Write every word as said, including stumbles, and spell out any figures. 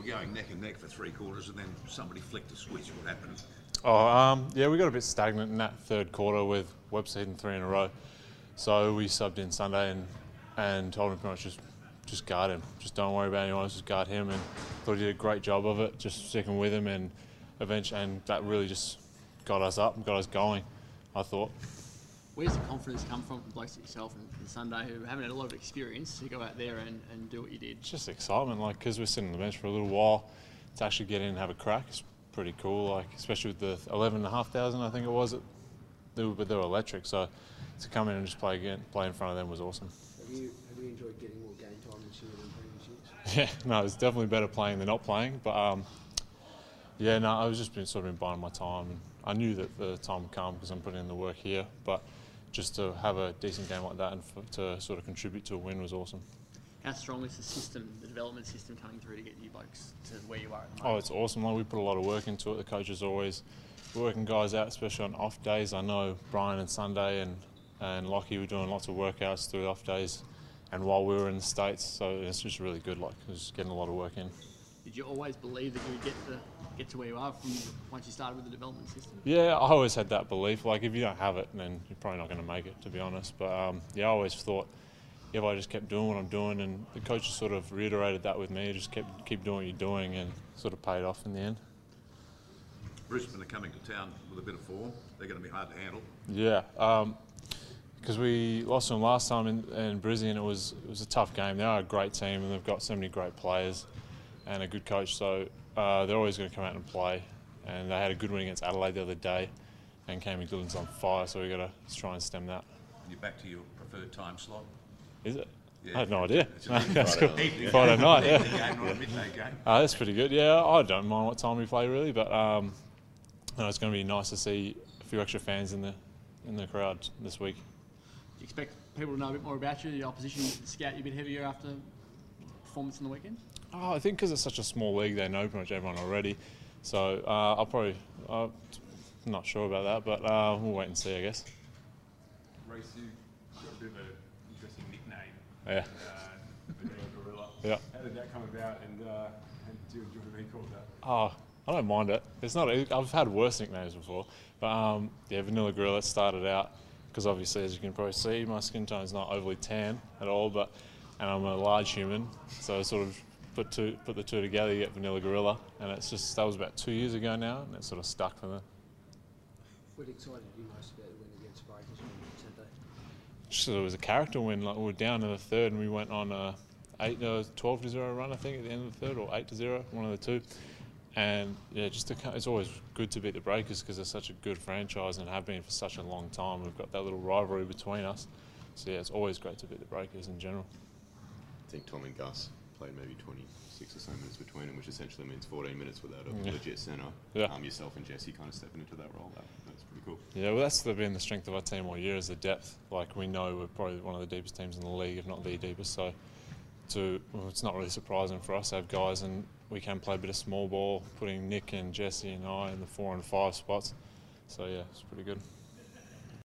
going neck and neck for three quarters, and then somebody flicked a switch. What happened? Oh, um, yeah, we got a bit stagnant in that third quarter with Webster hitting three in a row. So we subbed in Sunday and and told him pretty much just just guard him. Just don't worry about anyone else, just guard him. And thought he did a great job of it, just sticking with him, and eventually, and that really just got us up and got us going, I thought. Where's the confidence come from from blokes like yourself and, and Sunday who haven't had a lot of experience to go out there and, and do what you did? It's just excitement, like, because we're sitting on the bench for a little while, to actually get in and have a crack is pretty cool, like, especially with the eleven and a half thousand, I think it was, they were, but they were electric, so to come in and just play again, play in front of them was awesome. Have you, have you enjoyed getting more game time this year than previous years? Yeah, no, it's definitely better playing than not playing, but um, yeah, no, I was just been sort of been biding my time, and I knew that the time would come because I'm putting in the work here, but just to have a decent game like that and for, to sort of contribute to a win was awesome. How strong is the system, the development system coming through to get you blokes to where you are at the Oh, moment? it's awesome. Like, we put a lot of work into it. The coaches always working guys out, especially on off days. I know Brian and Sunday and, and Lockie were doing lots of workouts through off days and while we were in the States, so it's just really good, like, just getting a lot of work in. Did you always believe that you would get to, get to where you are from once you started with the development system? Yeah, I always had that belief. Like, if you don't have it, then you're probably not going to make it, to be honest. But um, yeah, I always thought if I just kept doing what I'm doing, and the coaches sort of reiterated that with me, just kept keep doing what you're doing, and sort of paid off in the end. Brisbane are coming to town with a bit of form. They're going to be hard to handle. Yeah, because um, we lost them last time in, in Brisbane. It was it was a tough game. They are a great team, and they've got so many great players and a good coach. So uh, they're always going to come out and play. And they had a good win against Adelaide the other day, and Cammy Dillon's on fire. So we got to try and stem that. And you're back to your preferred time slot. Is it? Yeah. I had no idea. It's a No, that's Friday cool. night. Friday night, yeah. Evening game, not a midday game. Uh, that's pretty good. Yeah, I don't mind what time we play really, but um, no, it's going to be nice to see a few extra fans in the in the crowd this week. Do you expect people to know a bit more about you, the opposition to scout you a bit heavier after performance on the weekend? Oh, I think because it's such a small league, they know pretty much everyone already. So uh, I'll probably, uh, I'm not sure about that, but uh, we'll wait and see, I guess. Reece, you got a bit of an interesting nickname. Yeah. Uh, Vanilla Gorilla. Yeah. How did that come about, and, uh, and do you enjoy being called that? Oh, I don't mind it. It's not. I've had worse nicknames before, but um, yeah, Vanilla Gorilla started out because obviously, as you can probably see, my skin tone is not overly tan at all, but and I'm a large human, so I sort of put two, put the two together, you get Vanilla Gorilla, and it's just that was about two years ago now, and it's sort of stuck for me. What excited you most about the win against Breakers on Saturday? Just it was a character win. Like, we were down in the third, and we went on a eight, uh, twelve to zero run, I think, at the end of the third, or eight to zero, one of the two. And yeah, just to, it's always good to beat the Breakers because they're such a good franchise and have been for such a long time. We've got that little rivalry between us. So yeah, it's always great to beat the Breakers in general. I think Tom and Gus played maybe twenty-six or so minutes between them, which essentially means fourteen minutes without a Yeah. legit centre. Yeah. Um, yourself and Jesse kind of stepping into that role. That, that's pretty cool. Yeah, well, that's been the strength of our team all year is the depth. Like, we know we're probably one of the deepest teams in the league, if not the deepest. So to well, it's not really surprising for us to have guys, and we can play a bit of small ball, putting Nick and Jesse and I in the four and five spots. So yeah, it's pretty good.